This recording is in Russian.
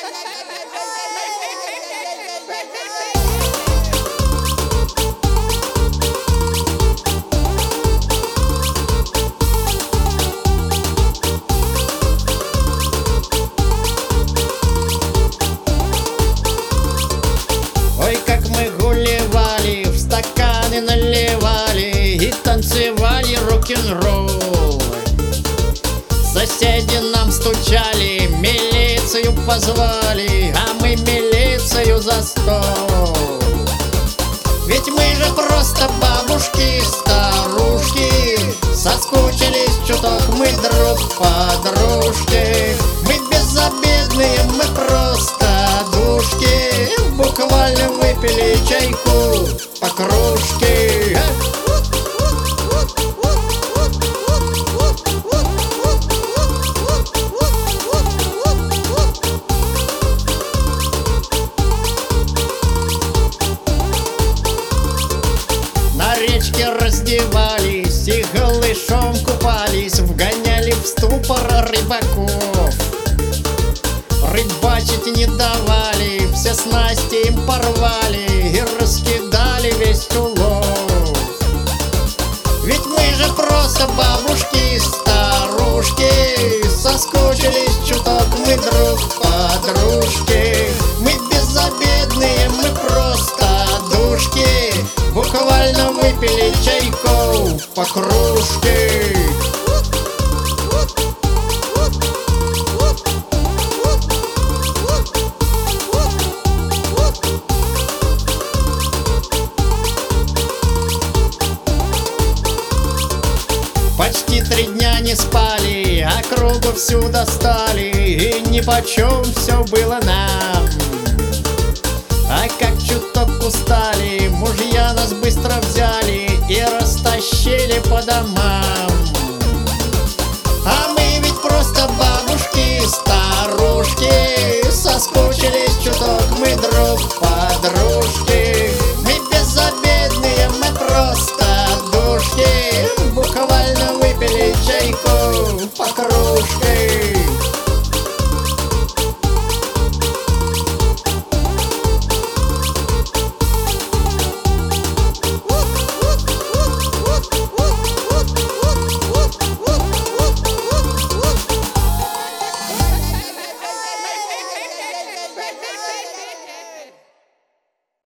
Ой, как мы гулевали, в стаканы наливали и танцевали рок-н-ролл. Соседи нам стучали, милицию позвали, а мы милицию за стол. Ведь мы же просто бабушки, старушки, соскучились чуток мы друг по дружке. Мы безобидные, мы просто душки, буквально выпили чайку по кружке. На речке раздевались и голышом купались, вгоняли в ступор рыбаков. Рыбачить не давали, все снасти им порвали и раскидали весь улов. Ведь мы же просто бабушки, старушки, соскучились чуток мы друг по дружке. Мы безобидные, мы просто душки, буквально выпили чайку по кружке. Почти 3 дня не спали, округу всю достали, и нипочем все было нам. А как чуток устали, мужья нас быстро взяли и растащили по домам. А мы ведь просто бабушки, старушки, соскучились чуток мы друг по дружке. Мы безобидные, мы просто душки, буквально